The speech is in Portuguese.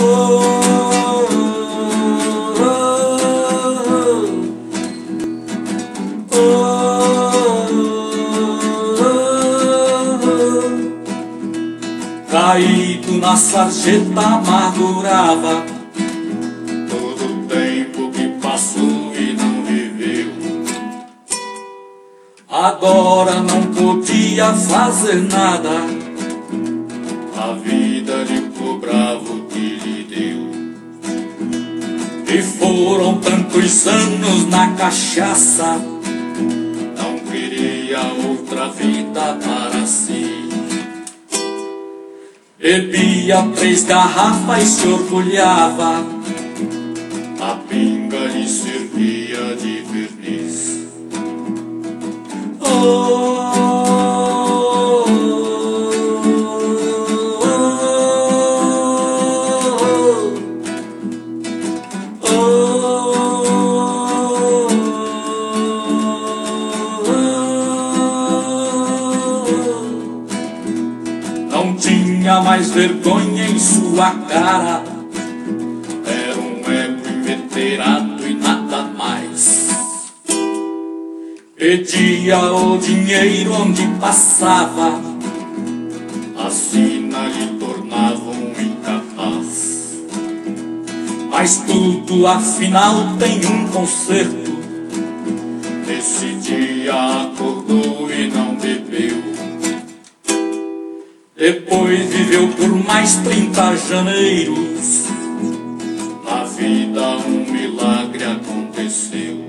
Caído na sarjeta amargurava todo o tempo que passou e não viveu. Agora não podia fazer nada, A vida lhe cobrava o que lhe deu. e foram tantos anos na cachaça. Não queria outra vida para si. Bebia 3 garrafas e se orgulhava. A pinga lhe servia de verniz. Não tinha mais vergonha em sua cara. Era um ego inveterado e nada mais. Pedia o dinheiro onde passava. A sina lhe tornava um incapaz. Mas tudo afinal tem um conserto. Nesse dia acordou e não bebeu. Depois viveu por mais 30 janeiros. Na vida um milagre aconteceu.